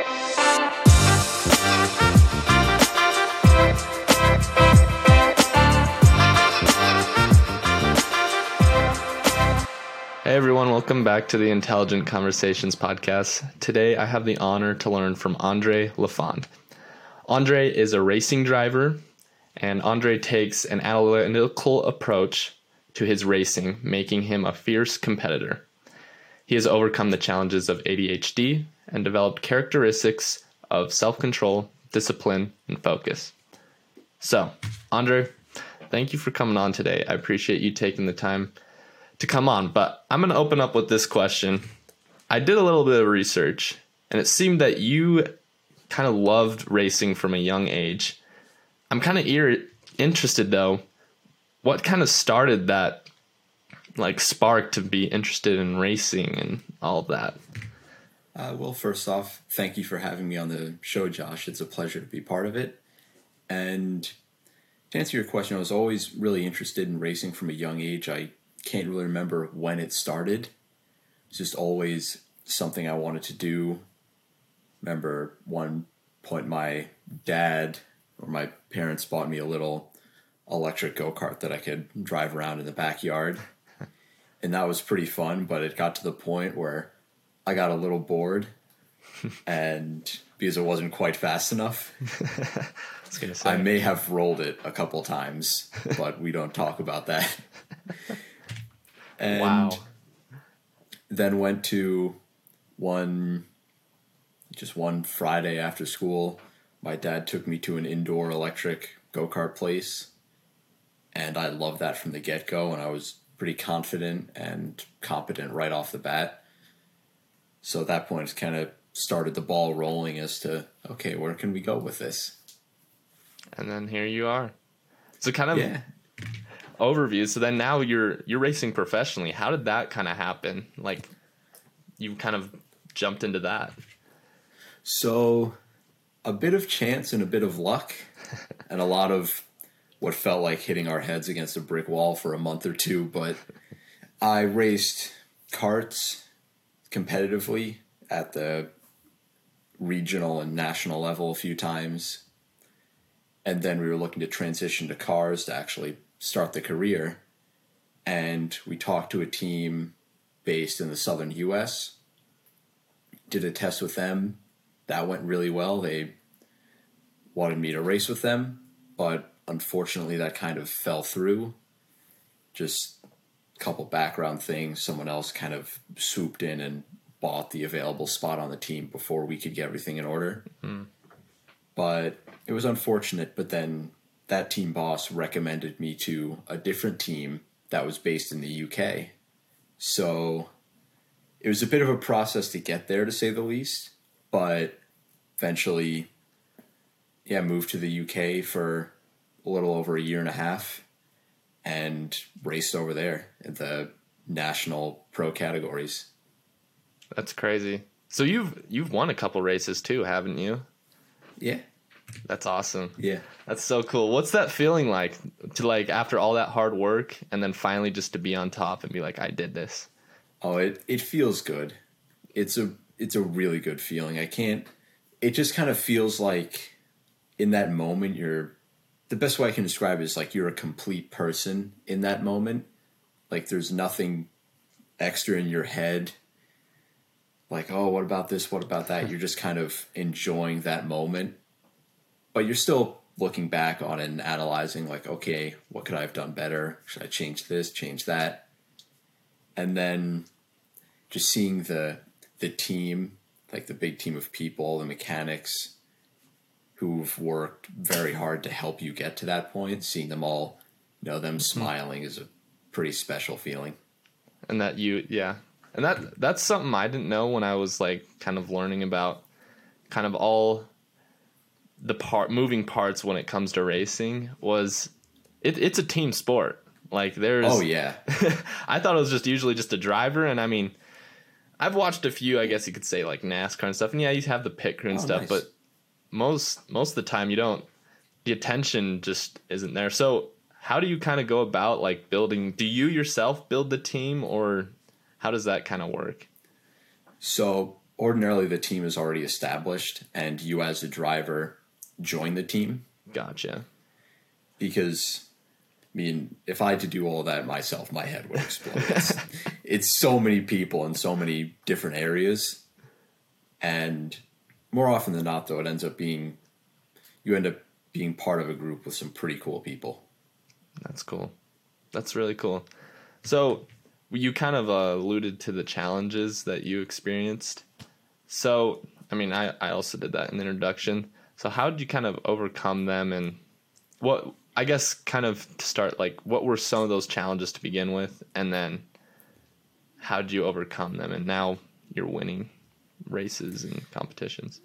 Hey everyone, welcome back to the Intelligent Conversations podcast. Today I have the honor to learn from Andre Lafond. Andre is a racing driver, and Andre takes an analytical approach to his racing, making him a fierce competitor. He has overcome the challenges of ADHD and developed characteristics of self-control, discipline, and focus. So, Andre, thank you for coming on today. I appreciate you taking the time to come on, but I'm going to open up with this question. I did a little bit of research, and it seemed that you kind of loved racing from a young age. I'm kind of interested, though, what kind of started that spark to be interested in racing and all of that? Well, first off, thank you for having me on the show, Josh. It's a pleasure to be part of it. And to answer your question, I was always really interested in racing from a young age. I can't really remember when it started. It's just always something I wanted to do. Remember one point my dad or my parents bought me a little electric go-kart that I could drive around in the backyard. And that was pretty fun, but it got to the point where I got a little bored and because it wasn't quite fast enough. I may have rolled it a couple times, but we don't talk about that. And wow. Then went to one Friday after school. My dad took me to an indoor electric go-kart place, and I loved that from the get-go, and I was pretty confident and competent right off the bat. So at that point, it's kind of started the ball rolling as to, okay, where can we go with this? And then here you are. So kind of overview. So then now you're racing professionally. How did that kind of happen? Like you kind of jumped into that. So a bit of chance and a bit of luck and a lot of what felt like hitting our heads against a brick wall for a month or two. But I raced karts competitively at the regional and national level a few times. And then we were looking to transition to cars to actually start the career. And we talked to a team based in the southern U.S., did a test with them. That went really well. They wanted me to race with them, but unfortunately that kind of fell through. Just a couple background things. Someone else kind of swooped in and bought the available spot on the team before we could get everything in order. Mm-hmm. But it was unfortunate, but then that team boss recommended me to a different team that was based in the UK. So it was a bit of a process to get there, to say the least, but eventually, moved to the UK for a little over a year and a half and raced over there in the national pro categories. That's crazy. So you've won a couple races too, haven't you? Yeah. That's awesome. Yeah. That's so cool. What's that feeling like to after all that hard work and then finally just to be on top and be like, I did this? Oh, it feels good. It's a really good feeling. It just kind of feels like in that moment the best way I can describe it is like you're a complete person in that moment. Like there's nothing extra in your head. Like, oh, what about this? What about that? You're just kind of enjoying that moment. But you're still looking back on it and analyzing like, okay, what could I have done better? Should I change this, change that? And then just seeing the team, like the big team of people, the mechanics who've worked very hard to help you get to that point, seeing them all, them smiling is a pretty special feeling. And that and that's something I didn't know when I was kind of learning about kind of all the moving parts when it comes to racing was it's a team sport. Like there's I thought it was usually just a driver, and I mean I've watched a few, I guess you could say, like NASCAR and stuff, and you have the pit crew and stuff, nice. But most of the time the attention just isn't there. So how do you kind of go about building? Do you yourself build the team, or how does that kind of work? So ordinarily the team is already established and you as a driver join the team. Gotcha. Because, I mean, if I had to do all that myself, my head would explode. It's so many people in so many different areas. And more often than not, though, you end up being part of a group with some pretty cool people. That's cool. That's really cool. So you kind of alluded to the challenges that you experienced. So, I mean, I also did that in the introduction. So how did you kind of overcome them, and what, I guess, kind of to start, like, what were some of those challenges to begin with, and then how did you overcome them, and now you're winning races and competitions?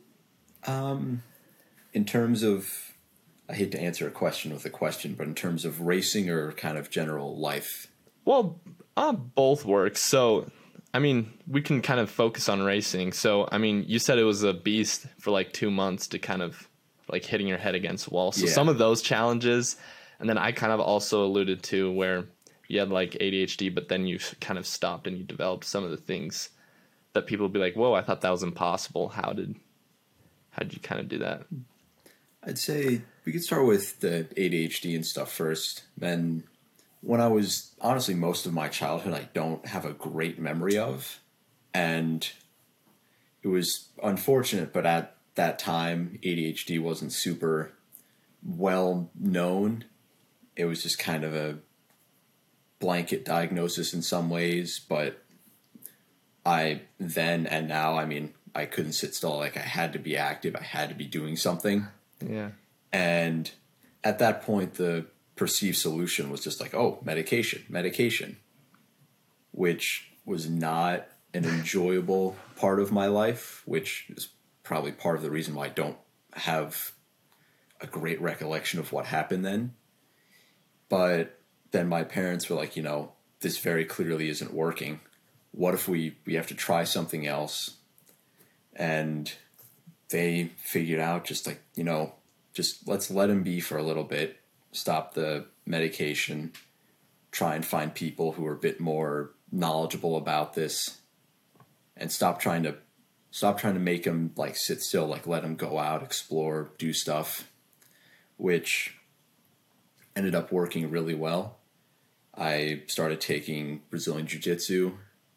In terms of, I hate to answer a question with a question, but in terms of racing or kind of general life? Well, both works. So, I mean, we can kind of focus on racing. So, I mean, you said it was a beast for like 2 months to kind of like hitting your head against the wall. So Yeah. some of those challenges, and then I kind of also alluded to where you had like ADHD, but then you kind of stopped and you developed some of the things that people would be like, whoa, I thought that was impossible. How did you kind of do that? I'd say we could start with the ADHD and stuff first. Then when I was, honestly, most of my childhood, I don't have a great memory of. And it was unfortunate, but at that time, ADHD wasn't super well known. It was just kind of a blanket diagnosis in some ways, but I then and now, I mean, I couldn't sit still. Like, I had to be active. I had to be doing something. Yeah. And at that point, the perceived solution was just like, oh, medication, which was not an enjoyable part of my life, which is probably part of the reason why I don't have a great recollection of what happened then. But then my parents were like, this very clearly isn't working. What if we have to try something else? And they figured out just let's let him be for a little bit, stop the medication, try and find people who are a bit more knowledgeable about this, and stop trying to make him like sit still, like let him go out, explore, do stuff, which ended up working really well. I started taking Brazilian Jiu-Jitsu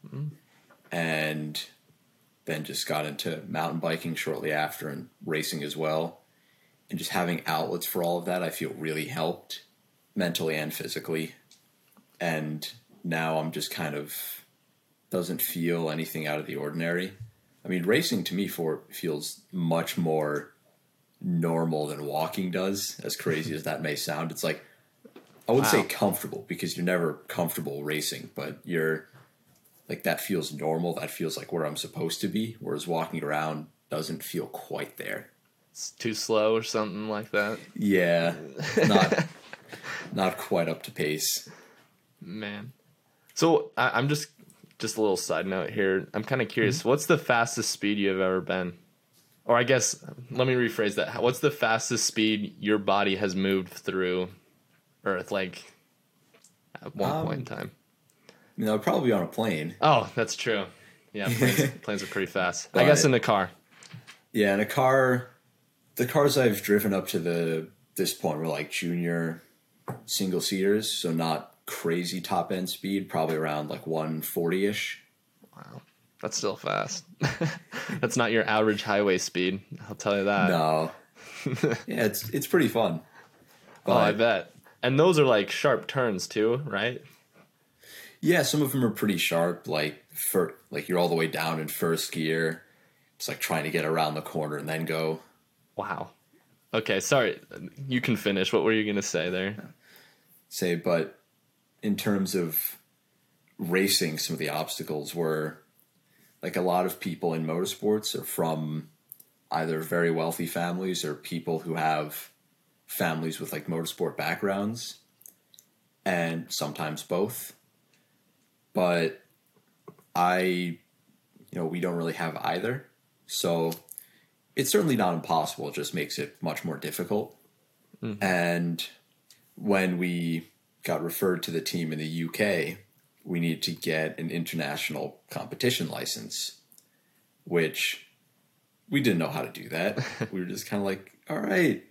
and then just got into mountain biking shortly after and racing as well. And just having outlets for all of that, I feel really helped mentally and physically. And now I'm just kind of doesn't feel anything out of the ordinary. I mean, racing to me feels much more normal than walking does, as crazy as that may sound. It's like, I wouldn't say comfortable, because you're never comfortable racing, but you're like, that feels normal. That feels like where I'm supposed to be. Whereas walking around doesn't feel quite there. It's too slow or something like that. Yeah, not quite up to pace. Man. So I'm just a little side note here. I'm kind of curious. What's the fastest speed you've ever been? Or I guess, let me rephrase that. What's the fastest speed your body has moved through Earth, like, at one point in time? I'd probably be on a plane. Oh, that's true. Yeah, planes are pretty fast. But, I guess in a car. Yeah, in a car, the cars I've driven up to this point were like junior single-seaters, so not crazy top-end speed, probably around like 140-ish. Wow. That's still fast. That's not your average highway speed, I'll tell you that. No. Yeah, it's pretty fun. But, I bet. And those are like sharp turns too, right? Yeah, some of them are pretty sharp, like you're all the way down in first gear. It's like trying to get around the corner and then go. Wow. Okay, sorry. You can finish. What were you going to say there? But in terms of racing, some of the obstacles were, like, a lot of people in motorsports are from either very wealthy families or people who have families with like motorsport backgrounds, and sometimes both. But we don't really have either. So it's certainly not impossible. It just makes it much more difficult. Mm-hmm. And when we got referred to the team in the UK, we needed to get an international competition license. which we didn't know how to do that. We were just kind of like, all right,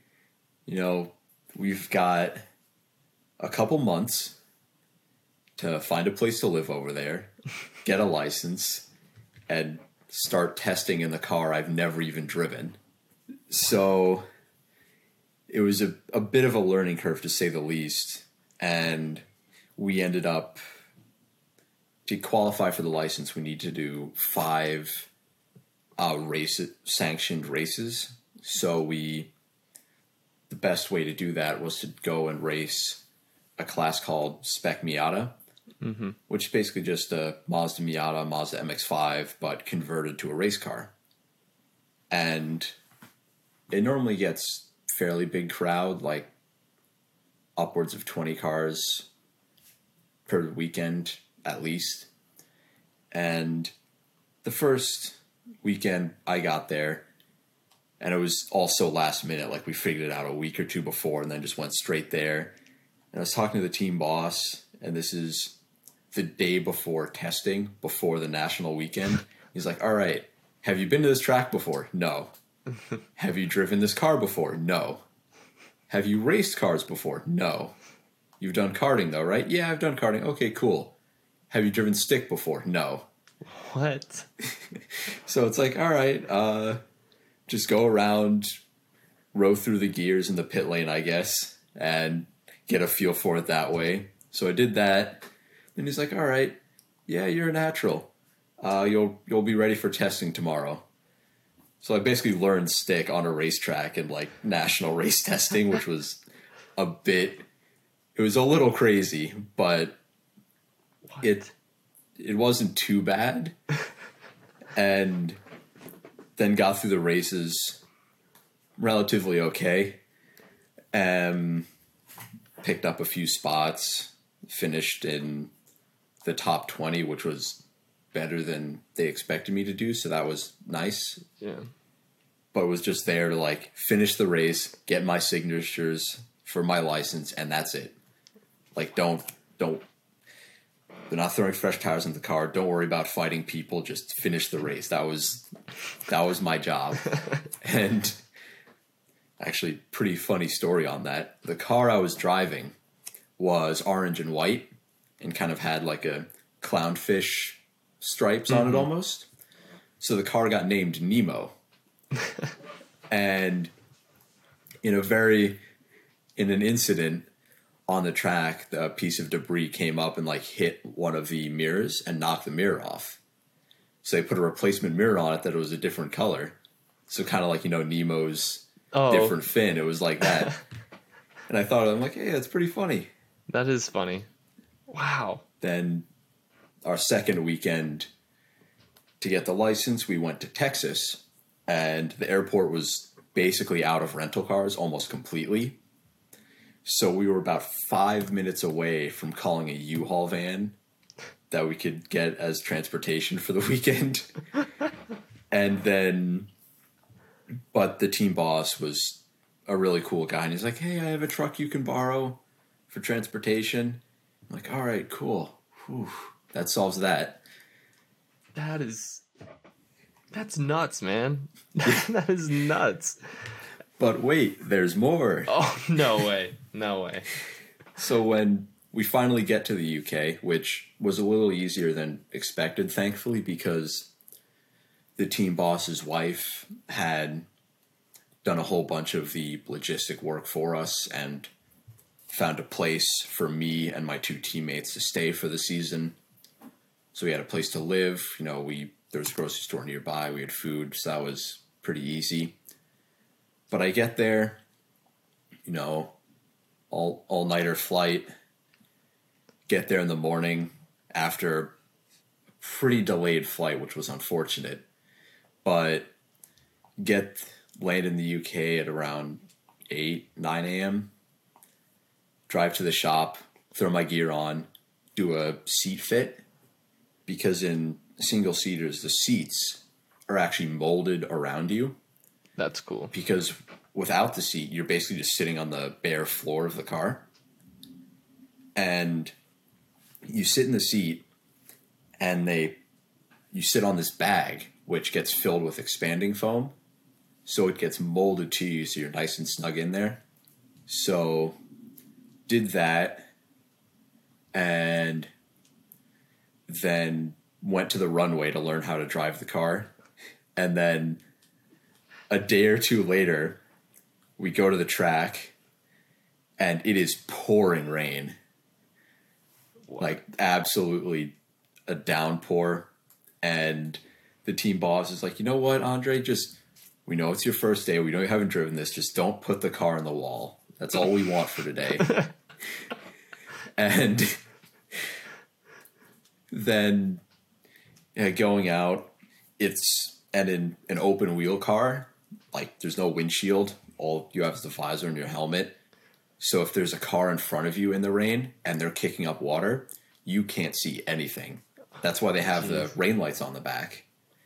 we've got a couple months to find a place to live over there, get a license, and start testing in the car I've never even driven. So it was a bit of a learning curve, to say the least. And we ended up, to qualify for the license, we need to do 5 sanctioned races. So the best way to do that was to go and race a class called Spec Miata, which is basically just a Mazda Miata, Mazda MX-5, but converted to a race car. And it normally gets fairly big crowd, like upwards of 20 cars per weekend at least. And the first weekend I got there, and it was also last minute, like we figured it out a week or two before and then just went straight there. And I was talking to the team boss, and this is the day before testing, before the national weekend. He's like, all right, have you been to this track before? No. Have you driven this car before? No. Have you raced cars before? No. You've done karting though, right? Yeah, I've done karting. Okay, cool. Have you driven stick before? No. What? So it's like, all right, just go around, row through the gears in the pit lane, I guess, and get a feel for it that way. So I did that. Then he's like, all right, yeah, you're a natural. You'll be ready for testing tomorrow. So I basically learned stick on a racetrack and like national race testing, which was it was a little crazy, but it wasn't too bad. And then got through the races relatively okay. Picked up a few spots, finished in the top 20, which was better than they expected me to do. So that was nice. Yeah. But was just there to like finish the race, get my signatures for my license, and that's it. Like, don't, they're not throwing fresh tires in the car. Don't worry about fighting people. Just finish the race. That was my job. And actually, pretty funny story on that. The car I was driving was orange and white and kind of had like a clownfish stripes on it almost. So the car got named Nemo. And in an incident on the track, a piece of debris came up and like hit one of the mirrors and knocked the mirror off. So they put a replacement mirror on it that was a different color. So kind of like, Nemo's different fin. It was like that. And I'm like, hey, that's pretty funny. That is funny. Wow. Then our second weekend to get the license, we went to Texas, and the airport was basically out of rental cars almost completely. So we were about 5 minutes away from calling a U-Haul van that we could get as transportation for the weekend. But the team boss was a really cool guy, and he's like, hey, I have a truck you can borrow for transportation. I'm like, all right, cool. Whew, that solves that. That's nuts, man. That is nuts. But wait, there's more. Oh, no way. No way. So when we finally get to the UK, which was a little easier than expected, thankfully, because the team boss's wife had done a whole bunch of the logistic work for us and found a place for me and my 2 teammates to stay for the season. So we had a place to live. There was a grocery store nearby. We had food, so that was pretty easy. But I get there, all-nighter flight, get there in the morning after a pretty delayed flight, which was unfortunate, but land in the UK at around 8, 9 a.m., drive to the shop, throw my gear on, do a seat fit, because in single-seaters, the seats are actually molded around you. That's cool. Because without the seat, you're basically just sitting on the bare floor of the car. And you sit in the seat, and you sit on this bag, which gets filled with expanding foam. So it gets molded to you so you're nice and snug in there. So did that and then went to the runway to learn how to drive the car. And then a day or two later, we go to the track and it is pouring rain. What? Like absolutely a downpour. And the team boss is like, you know what, Andre, we know it's your first day. We know you haven't driven this. Just don't put the car on the wall. That's all we want for today. And then going out, and in an open wheel car, like there's no windshield. All you have is the visor and your helmet. So if there's a car in front of you in the rain and they're kicking up water, you can't see anything. That's why they have the rain lights on the back.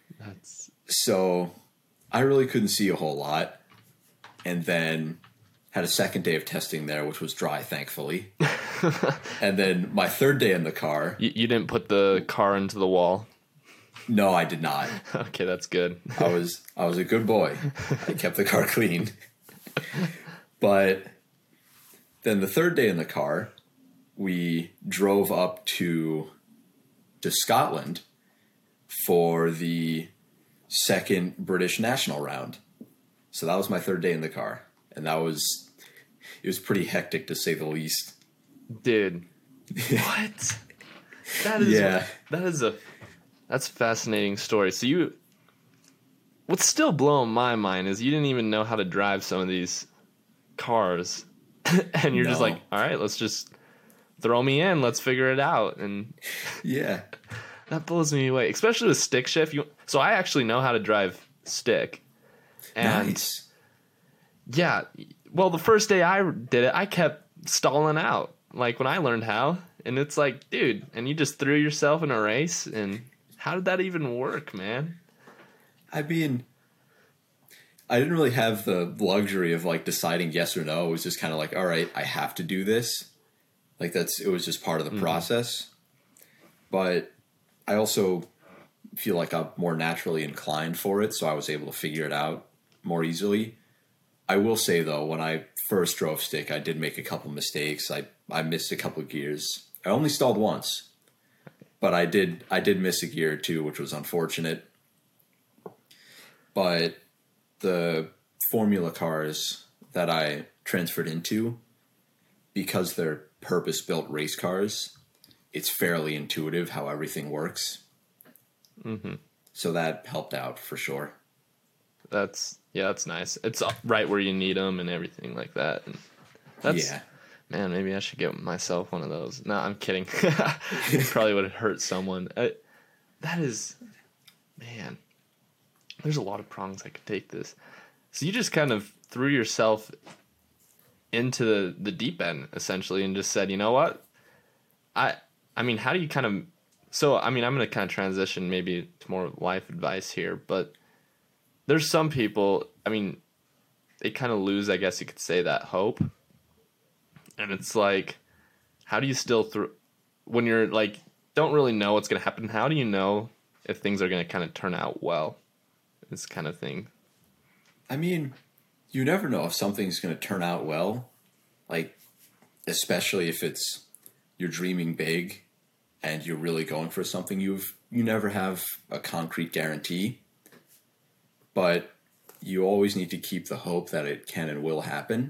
So I really couldn't see a whole lot. And then had a second day of testing there, which was dry, thankfully. And then my third day in the car. You didn't put the car into the wall? No, I did not. Okay, that's good. I was a good boy. I kept the car clean. But then the third day in the car, we drove up to Scotland for the second British national round. So that was my third day in the car. And it was pretty hectic to say the least. Dude. What? That's a fascinating story. So what's still blowing my mind is you didn't even know how to drive some of these cars. And you're just like, all right, let's just throw me in. Let's figure it out. And yeah, that blows me away, especially with stick shift. So I actually know how to drive stick. And nice. Yeah. Well, the first day I did it, I kept stalling out. Like when I learned how, and it's like, dude, and you just threw yourself in a race, and how did that even work, man? I mean, I didn't really have the luxury of like deciding yes or no. It was just kind of like, all right, I have to do this. Like it was just part of the process. But I also feel like I'm more naturally inclined for it, so I was able to figure it out more easily. I will say though, when I first drove stick, I did make a couple mistakes. I missed a couple of gears. I only stalled once, but I did miss a gear or two, which was unfortunate. But the Formula cars that I transferred into, because they're purpose-built race cars, it's fairly intuitive how everything works. Mm-hmm. So that helped out for sure. That's nice. It's right where you need them and everything like that. And man, maybe I should get myself one of those. No, I'm kidding. Probably would hurt someone. That is, man, there's a lot of prongs I could take this. So you just kind of threw yourself into the deep end, essentially, and just said, you know what? I mean, how do you kind of... So, I mean, I'm going to kind of transition maybe to more life advice here, but there's some people, I mean, they kind of lose, I guess you could say, that hope. And it's like, how do you still... when you're, like, don't really know what's going to happen, how do you know if things are going to kind of turn out well? This kind of thing. I mean, you never know if something's going to turn out well. Like, especially if you're dreaming big and you're really going for something, you never have a concrete guarantee. But you always need to keep the hope that it can and will happen.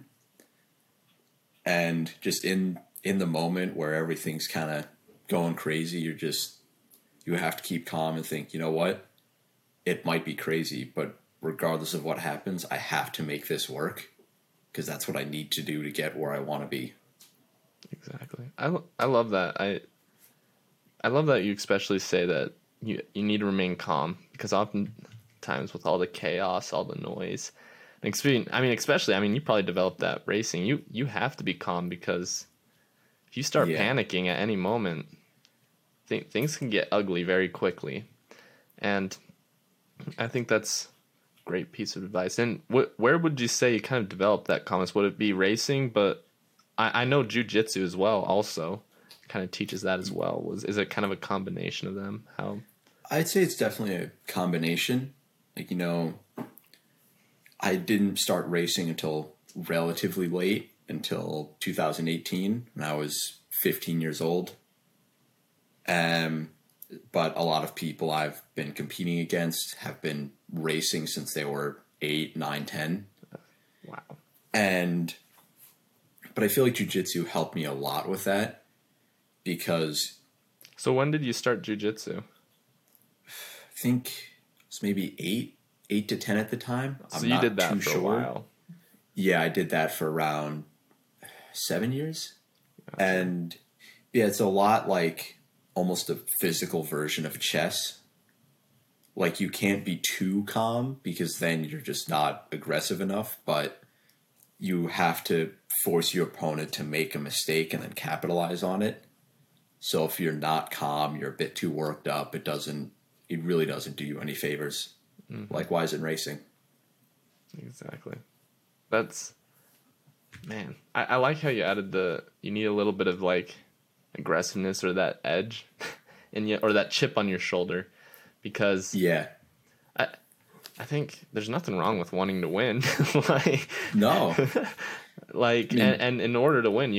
And just in the moment where everything's kind of going crazy, you have to keep calm and think, you know what? It might be crazy, but regardless of what happens, I have to make this work because that's what I need to do to get where I want to be. Exactly. I love that. I love that you especially say that you need to remain calm, because oftentimes with all the chaos, all the noise, especially you probably developed that racing. You have to be calm, because if you start panicking at any moment, things can get ugly very quickly. And I think that's a great piece of advice. And where would you say you kind of developed that calmness? Would it be racing? But I know jiu-jitsu as well also kind of teaches that as well. Is it kind of a combination of them? How? I'd say it's definitely a combination. Like, I didn't start racing until relatively late, until 2018 when I was 15 years old. But a lot of people I've been competing against have been racing since they were 8, 9, 10. Wow. But I feel like jiu-jitsu helped me a lot with that because So when did you start jiu-jitsu? I think it was maybe 8 to 10 at the time. So you did that for a while. Yeah, I did that for around 7 years. Gotcha. And yeah, it's a lot like almost a physical version of chess. Like you can't be too calm because then you're just not aggressive enough, but you have to force your opponent to make a mistake and then capitalize on it. So if you're not calm, you're a bit too worked up, it really doesn't do you any favors. Mm-hmm. Likewise in racing. Exactly. Man, I like how you added you need a little bit of like aggressiveness or that edge or that chip on your shoulder, because yeah, I think there's nothing wrong with wanting to win. No. And in order to win,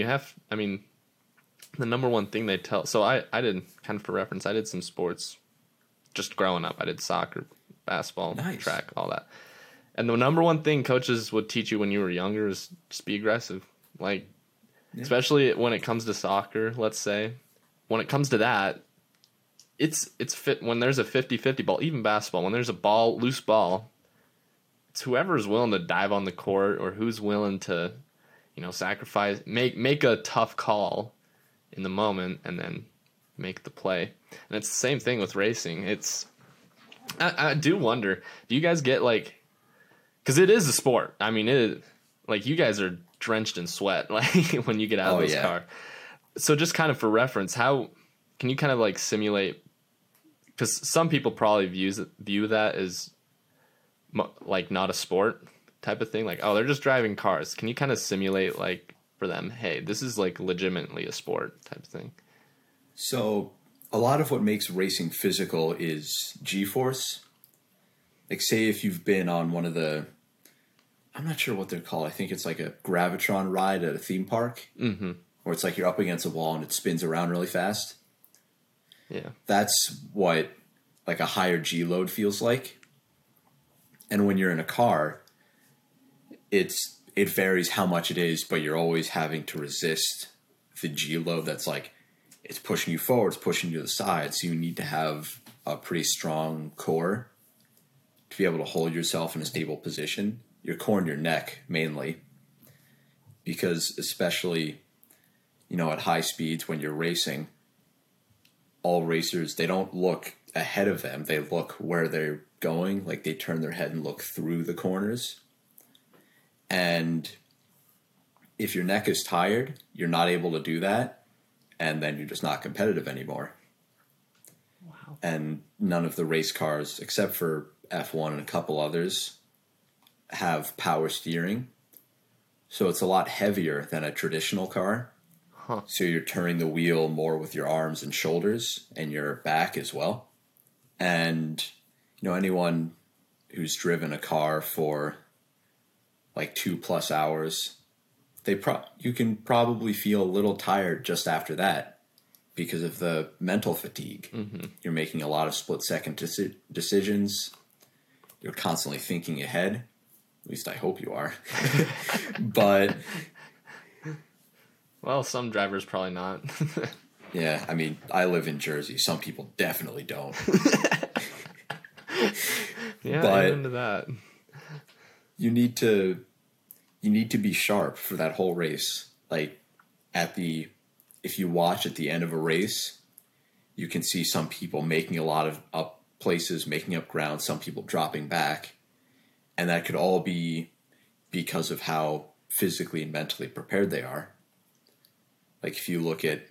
the number one thing they tell, so I did, kind of for reference, I did some sports just growing up. I did soccer, basketball, nice. Track, all that. And the number one thing coaches would teach you when you were younger is just be aggressive. Especially when it comes to soccer, let's say. When it comes to that, it's fit when there's a 50-50 ball, even basketball, when there's a loose ball, it's whoever's willing to dive on the court or who's willing to, sacrifice, make a tough call in the moment and then make the play. And it's the same thing with racing. I do wonder, do you guys get because it is a sport. You guys are drenched in sweat when you get out of this car. So just kind of for reference, how can you kind of simulate, because some people probably view that as not a sport type of thing, they're just driving cars. Can you kind of simulate for them, hey, this is legitimately a sport type of thing? So a lot of what makes racing physical is G-force. Say if you've been on one of the, I'm not sure what they're called. I think it's like a Gravitron ride at a theme park. Mm-hmm. Where it's you're up against a wall and it spins around really fast. Yeah. That's what a higher G load feels like. And when you're in a car, it varies how much it is, but you're always having to resist the G load that's it's pushing you forward, it's pushing you to the side. So you need to have a pretty strong core to be able to hold yourself in a stable position. Your core and your neck mainly. Because especially, at high speeds when you're racing, all racers, they don't look ahead of them. They look where they're going. They turn their head and look through the corners. And if your neck is tired, you're not able to do that. And then you're just not competitive anymore. Wow. And none of the race cars, except for F1 and a couple others, have power steering. So it's a lot heavier than a traditional car. Huh. So you're turning the wheel more with your arms and shoulders and your back as well. And, anyone who's driven a car for 2+ hours, you can probably feel a little tired just after that because of the mental fatigue. Mm-hmm. You're making a lot of split-second decisions. You're constantly thinking ahead. At least I hope you are. But well, some drivers probably not. Yeah, I live in Jersey. Some people definitely don't. Yeah, but I'm into that. You need to be sharp for that whole race. If you watch at the end of a race, you can see some people making a lot of up places, making up ground, some people dropping back. And that could all be because of how physically and mentally prepared they are. If you look at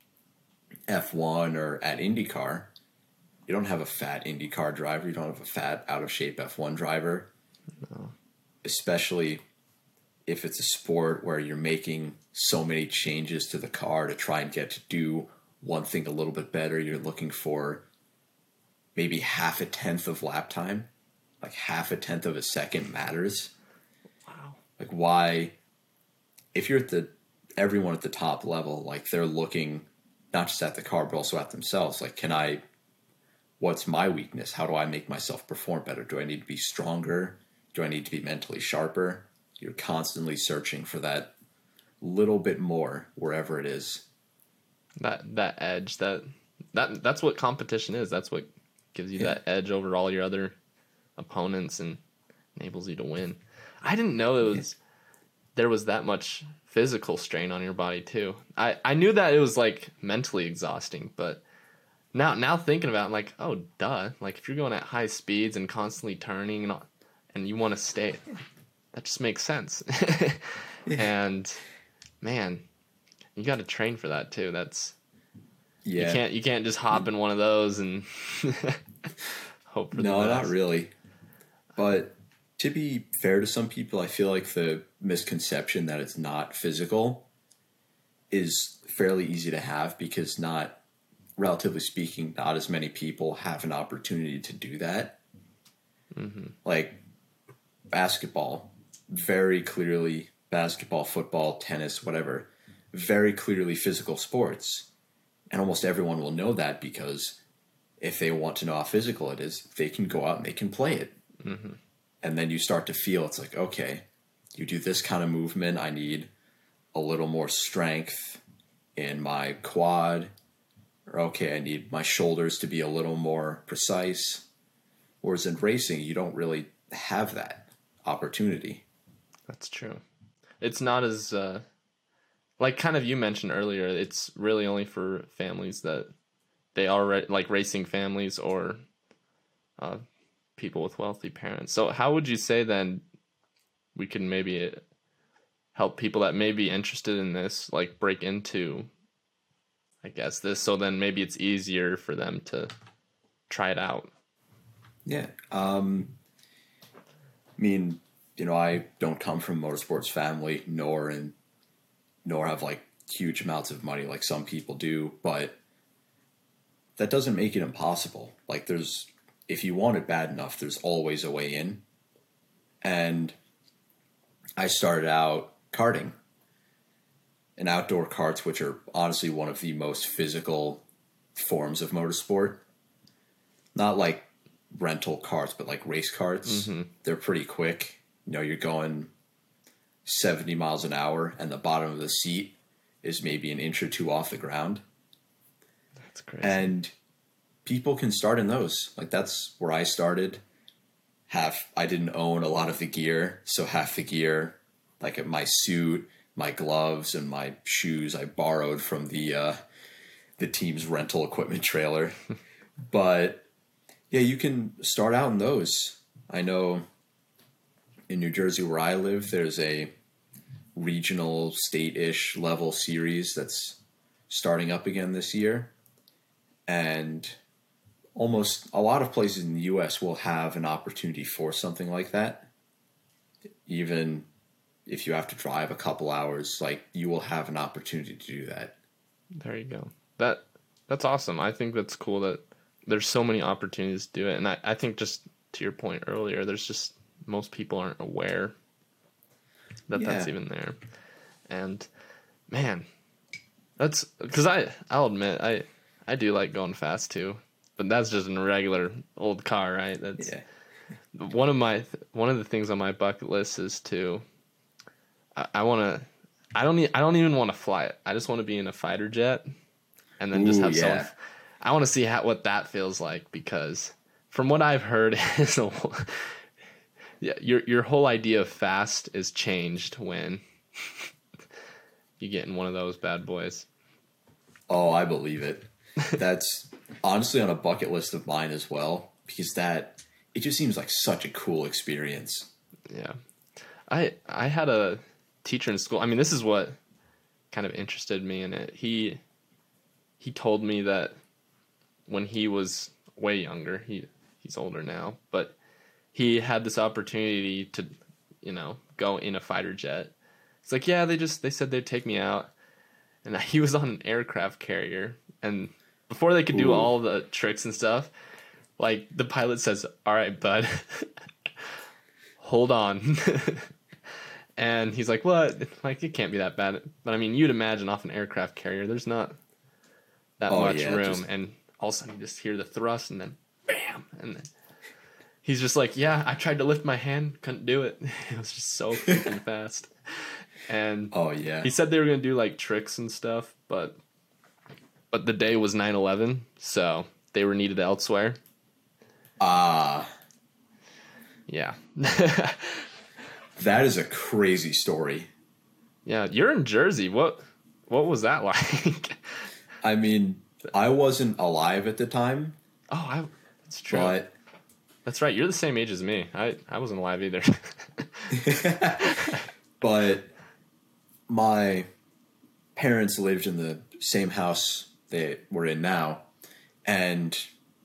F1 or at IndyCar, you don't have a fat IndyCar driver. You don't have a fat, out-of-shape F1 driver. No. Especially if it's a sport where you're making so many changes to the car to try and get to do one thing a little bit better. You're looking for maybe half a tenth of lap time, like half a tenth of a second matters. Wow. Like why, if you're everyone at the top level, like they're looking not just at the car, but also at themselves. Like, what's my weakness? How do I make myself perform better? Do I need to be stronger? Do I need to be mentally sharper? You're constantly searching for that little bit more wherever it is. That edge, that's what competition is. That's what gives you that edge over all your other opponents and enables you to win. I didn't know there was that much physical strain on your body too. I knew that it was like mentally exhausting, but now thinking about it, I'm like, oh duh. Like if you're going at high speeds and constantly turning and you want to stay, that just makes sense. And man, you got to train for that too. That's you can't just hop in one of those and hope for the best. No, not really. But to be fair to some people, I feel like the misconception that it's not physical is fairly easy to have because relatively speaking, not as many people have an opportunity to do that. Mm-hmm. Like basketball, very clearly basketball, football, tennis, whatever, very clearly physical sports. And almost everyone will know that because if they want to know how physical it is, they can go out and they can play it. Mm-hmm. And then you start to feel it's like, okay, you do this kind of movement. I need a little more strength in my quad. Or, okay, I need my shoulders to be a little more precise. Whereas in racing, you don't really have that opportunity. That's true. It's not as, like kind of you mentioned earlier, it's really only for families that they are like racing families or people with wealthy parents. So how would you say then we can maybe help people that may be interested in this, like break into, I guess, this, so then maybe it's easier for them to try it out? Yeah. I mean, I don't come from a motorsports family, nor have like huge amounts of money like some people do, but that doesn't make it impossible. Like if you want it bad enough, there's always a way in. And I started out karting and outdoor karts, which are honestly one of the most physical forms of motorsport. Not like rental karts, but like race karts. Mm-hmm. They're pretty quick. You're going 70 miles an hour and the bottom of the seat is maybe an inch or two off the ground. That's crazy. And people can start in those. Like that's where I started. I didn't own a lot of the gear, so half the gear, like my suit, my gloves, and my shoes, I borrowed from the team's rental equipment trailer. But yeah, you can start out in those. I know in New Jersey where I live, there's a regional state-ish level series that's starting up again this year. And almost a lot of places in the U.S. will have an opportunity for something like that. Even if you have to drive a couple hours, like you will have an opportunity to do that. There you go. That's awesome. I think that's cool that there's so many opportunities to do it. And I think just to your point earlier, there's just most people aren't aware that that's even there. And man, that's because I'll admit I do like going fast too, but that's just in a regular old car, right? That's one of the things on my bucket list is to I don't even want to fly it. I just want to be in a fighter jet and then just have someone. I want to see what that feels like, because from what I've heard is your whole idea of fast is changed when you get in one of those bad boys. Oh, I believe it. That's honestly on a bucket list of mine as well, because it just seems like such a cool experience. Yeah. I had a teacher in school. I mean, this is what kind of interested me in it. He told me that when he was way younger, he's older now, but he had this opportunity to, go in a fighter jet. It's like, yeah, they said they'd take me out, and he was on an aircraft carrier, and before they could do all the tricks and stuff, like the pilot says, "All right, bud, hold on." And he's like, "What? Like, it can't be that bad." But I mean, you'd imagine off an aircraft carrier, there's not that much room. And all of a sudden, you just hear the thrust, and then bam, and then he's just like, "Yeah, I tried to lift my hand, couldn't do it." It was just so freaking fast. And he said they were gonna do like tricks and stuff, but the day was 9/11, so they were needed elsewhere. Yeah. That is a crazy story. Yeah, you're in Jersey. What was that like? I mean, I wasn't alive at the time. Oh, that's true. But that's right. You're the same age as me. I wasn't alive either. But my parents lived in the same house they were in now, and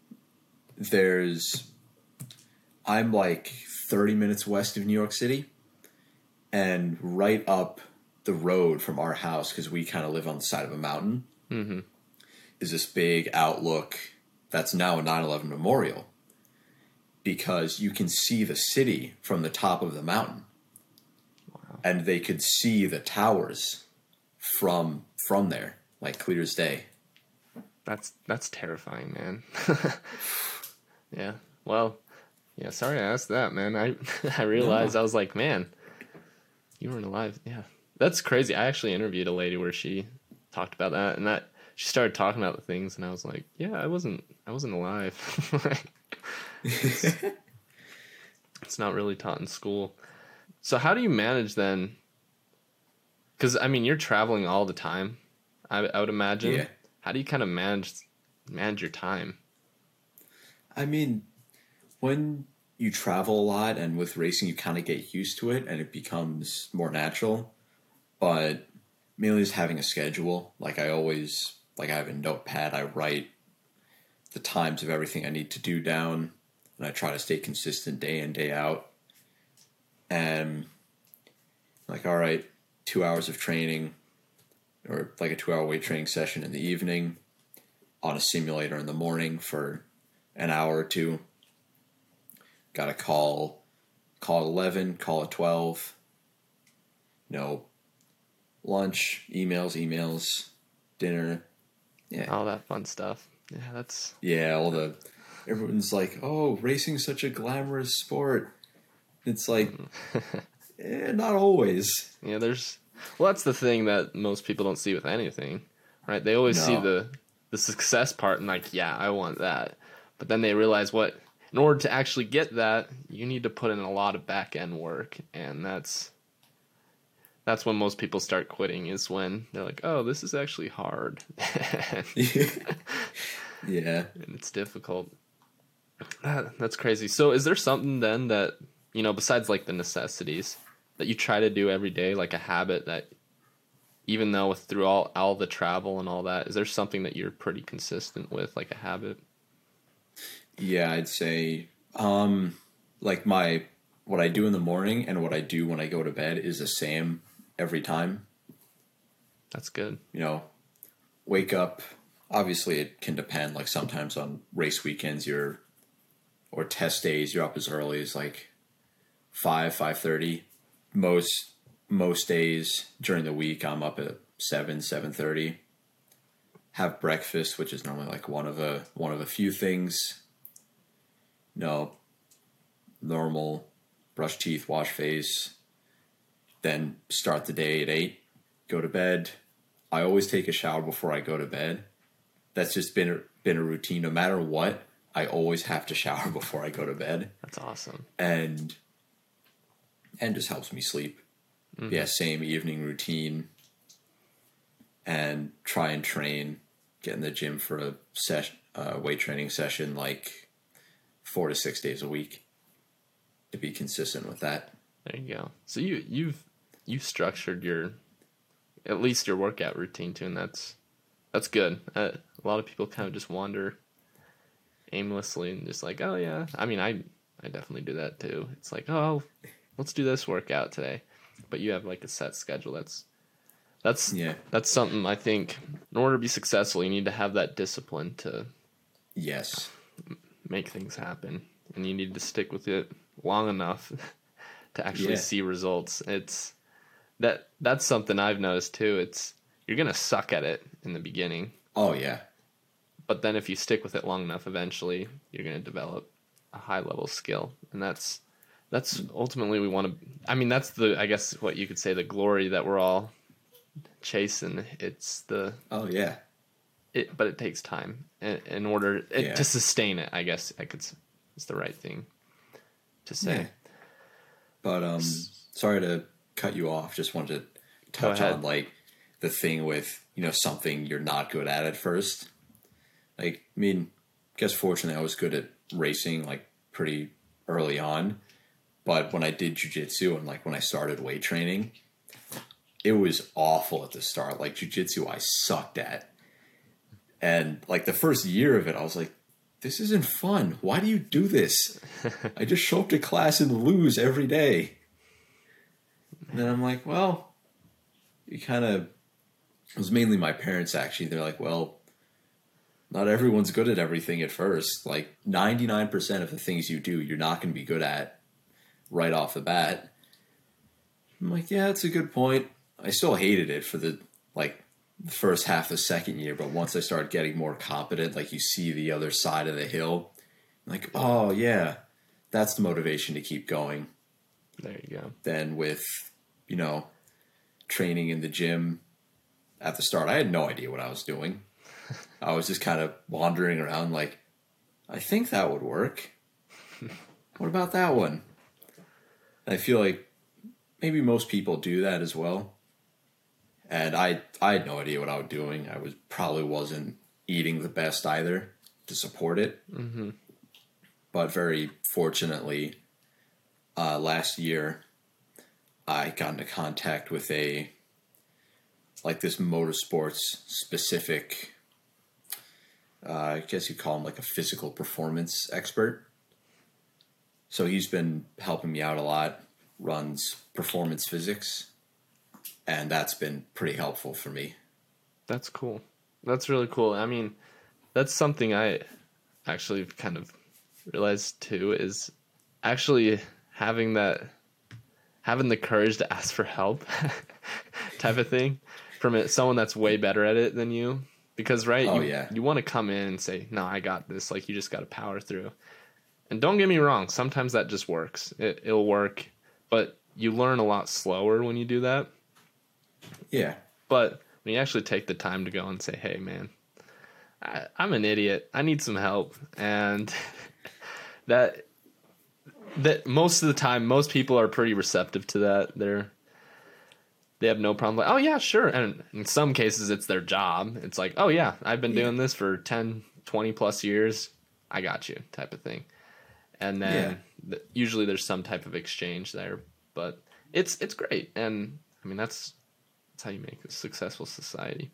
I'm like 30 minutes west of New York City, and right up the road from our house, because we kind of live on the side of a mountain, is this big outlook that's now a 9/11 memorial, because you can see the city from the top of the mountain. Wow. And they could see the towers from there, like clear as day. That's terrifying, man. Yeah. Well, yeah, sorry I asked that, man. I realized, I was like, man, you weren't alive. Yeah. That's crazy. I actually interviewed a lady where she talked about that, and she started talking about the things, and I was like, yeah, I wasn't alive. It's not really taught in school. So how do you manage then? Because, I mean, you're traveling all the time, I would imagine. Yeah. How do you kind of manage your time? I mean, when you travel a lot, and with racing you kind of get used to it and it becomes more natural, but mainly just having a schedule. Like I have a notepad, I write the times of everything I need to do down, and I try to stay consistent day in, day out. And like, all right, 2 hours of training, or like a 2-hour weight training session in the evening, on a simulator in the morning for an hour or two. Got a call at 11, call at 12. Lunch, emails, dinner. Yeah. All that fun stuff. Yeah, that's... Yeah, everyone's like, oh, racing's such a glamorous sport. It's like, not always. Yeah, that's the thing that most people don't see with anything, right? They always see the success part and like, yeah, I want that. But then they realize in order to actually get that, you need to put in a lot of back end work. And that's when most people start quitting, is when they're like, oh, this is actually hard. Yeah. And it's difficult. That's crazy. So is there something then that, besides like the necessities that you try to do every day, like a habit that, even though through all the travel and all that, is there something that you're pretty consistent with, like a habit? Yeah, I'd say like what I do in the morning and what I do when I go to bed is the same every time. That's good. Wake up. Obviously, it can depend. Like sometimes on race weekends, or test days, you're up as early as like 5:30. Most days during the week, I'm up at 7:30. Have breakfast, which is normally like one of a few things. Normal, brush teeth, wash face, then start the day at 8, go to bed. I always take a shower before I go to bed. That's just been a routine. No matter what, I always have to shower before I go to bed. That's awesome. And just helps me sleep. Mm-hmm. Yeah, same evening routine. And try and train, get in the gym for a weight training session like 4 to 6 days a week, to be consistent with that. There you go. So you've structured at least your workout routine too, and that's good. A lot of people kind of just wander aimlessly and just like, oh yeah. I mean, I definitely do that too. It's like, oh, let's do this workout today, but you have like a set schedule. That's something I think in order to be successful, you need to have that discipline to make things happen, and you need to stick with it long enough to actually see results. That's something I've noticed too. You're going to suck at it in the beginning. Oh yeah. But then if you stick with it long enough, eventually you're going to develop a high level skill. And that's ultimately that's I guess what you could say, the glory that we're all chasing. It's oh yeah. But it takes time in order to sustain it. I guess it's the right thing to say. Yeah. But sorry to cut you off. Just wanted to touch on like the thing with something you're not good at first. Like, I mean, I guess fortunately I was good at racing like pretty early on, but when I did jiu-jitsu and like when I started weight training, it was awful at the start. Like jiu-jitsu I sucked at. And like the first year of it, I was like, this isn't fun. Why do you do this? I just show up to class and lose every day. And then I'm like, well, it was mainly my parents actually. They're like, well, not everyone's good at everything at first. Like 99% of the things you do, you're not going to be good at right off the bat. I'm like, yeah, that's a good point. I still hated it for the first half of the second year, but once I started getting more competent, like you see the other side of the hill, I'm like, oh yeah, that's the motivation to keep going. There you go. Then with, training in the gym at the start, I had no idea what I was doing. I was just kind of wandering around like, I think that would work. What about that one? And I feel like maybe most people do that as well. And I had no idea what I was doing. I probably wasn't eating the best either to support it. Mm-hmm. But very fortunately, last year, I got into contact with this motorsports specific, I guess you'd call him like a physical performance expert. So he's been helping me out a lot, runs Performance Physics, and that's been pretty helpful for me. That's cool. That's really cool. I mean, that's something I actually kind of realized too, is actually having the courage to ask for help type of thing from someone that's way better at it than you. Because, you want to come in and say, no, I got this. Like, you just got to power through. And don't get me wrong. Sometimes that just works. It'll work. But you learn a lot slower when you do that. Yeah. But when you actually take the time to go and say, hey, man, I'm an idiot. I need some help. And that most of the time, most people are pretty receptive to that. They have no problem. Like, oh, yeah, sure. And in some cases, it's their job. It's like, oh, yeah, I've been doing this for 10, 20 plus years. I got you type of thing. And then usually there's some type of exchange there. But it's great. And, I mean, that's how you make a successful society.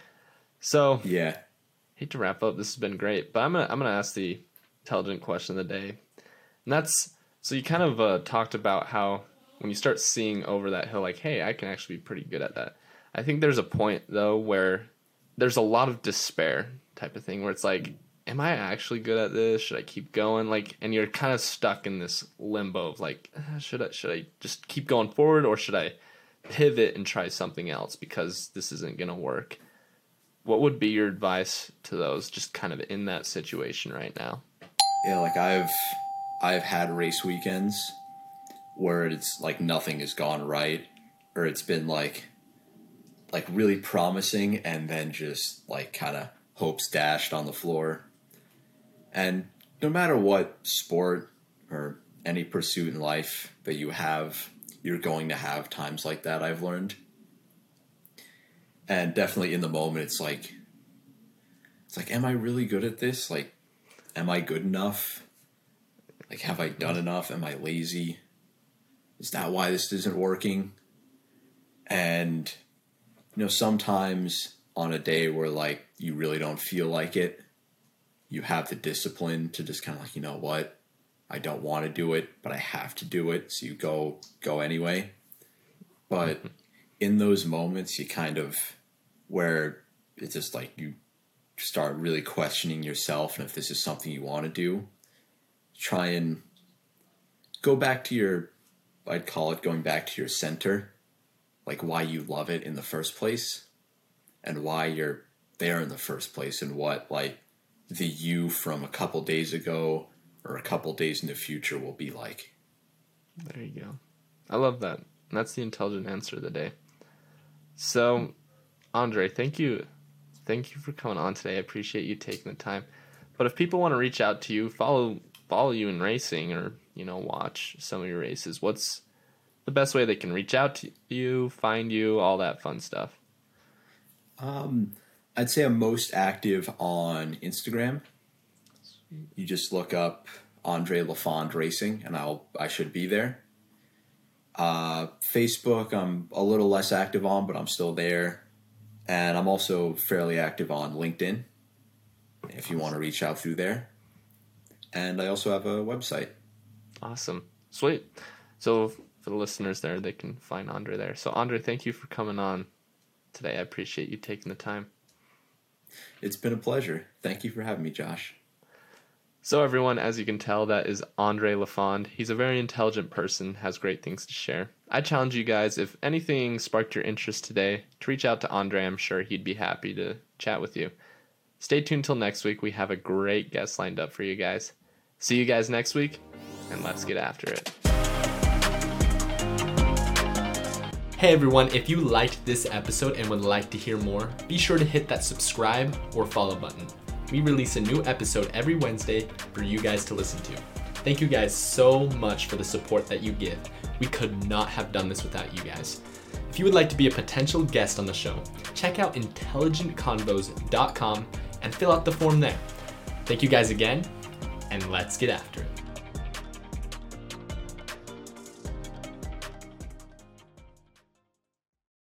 So, hate to wrap up. This has been great. But I'm gonna ask the intelligent question of the day. And that's, so you kind of talked about how when you start seeing over that hill, like, hey, I can actually be pretty good at that. I think there's a point, though, where there's a lot of despair type of thing where it's like, am I actually good at this? Should I keep going? Like, and you're kind of stuck in this limbo of like, should I just keep going forward, or should I pivot and try something else because this isn't going to work? What would be your advice to those just kind of in that situation right now? Yeah, like I've had race weekends where it's like nothing has gone right, or it's been like really promising and then just like kind of hopes dashed on the floor. And no matter what sport or any pursuit in life that you have, you're going to have times like that, I've learned. And definitely in the moment, it's like, am I really good at this? Like, am I good enough? Like, have I done enough? Am I lazy? Is that why this isn't working? And, sometimes on a day where, like, you really don't feel like it, you have the discipline to just kind of like, you know what? I don't want to do it, but I have to do it. So you go anyway. But in those moments, you kind of, where it's just like you start really questioning yourself and if this is something you want to do. try and go back to I'd call it going back to your center, like why you love it in the first place and why you're there in the first place, and what like the you from a couple days ago or a couple days in the future will be like. There you go. I love that. And that's the intelligent answer of the day. So, Andre, thank you for coming on today. I appreciate you taking the time. But if people want to reach out to you, follow you in racing, or watch some of your races, what's the best way they can reach out to you, find you, all that fun stuff? I'd say I'm most active on Instagram. You just look up Andre Lafond Racing, and I should be there. Facebook, I'm a little less active on, but I'm still there. And I'm also fairly active on LinkedIn, if you want to reach out through there. And I also have a website. Awesome. Sweet. So for the listeners there, they can find Andre there. So Andre, thank you for coming on today. I appreciate you taking the time. It's been a pleasure. Thank you for having me, Josh. So everyone, as you can tell, that is Andre Lafond. He's a very intelligent person, has great things to share. I challenge you guys, if anything sparked your interest today, to reach out to Andre. I'm sure he'd be happy to chat with you. Stay tuned till next week. We have a great guest lined up for you guys. See you guys next week, and let's get after it. Hey everyone, if you liked this episode and would like to hear more, be sure to hit that subscribe or follow button. We release a new episode every Wednesday for you guys to listen to. Thank you guys so much for the support that you give. We could not have done this without you guys. If you would like to be a potential guest on the show, check out intelligentconvos.com and fill out the form there. Thank you guys again, and let's get after it.